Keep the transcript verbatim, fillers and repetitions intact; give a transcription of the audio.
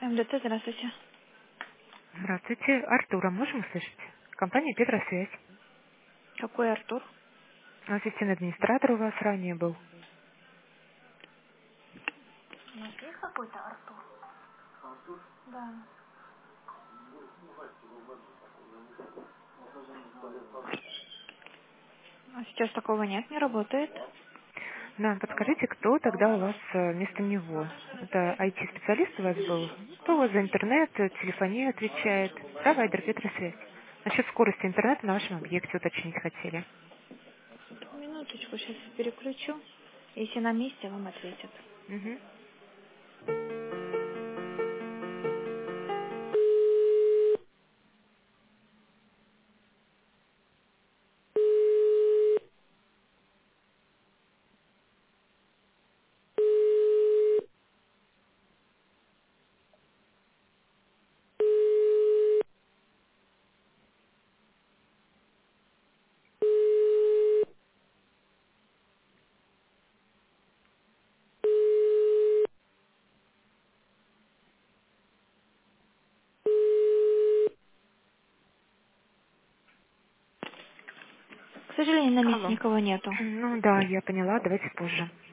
МДТ, здравствуйте. Здравствуйте. Артура можем услышать? Компания Петросвязь. Какой Артур? Ассистент администратор у вас ранее был. У нас есть какой-то Артур? Да. А сейчас такого нет, не работает. Да, подскажите, кто тогда у вас э, вместо него? Это ай ти-специалист у вас был? Кто у вас за интернет, э, телефонию отвечает? Провайдер Петросвязь. Насчет скорости интернета на вашем объекте уточнить хотели. Минуточку, сейчас переключу. Если на месте, вам ответят. Угу. К сожалению, на месте Алло. никого нету. Ну да, я поняла, давайте позже.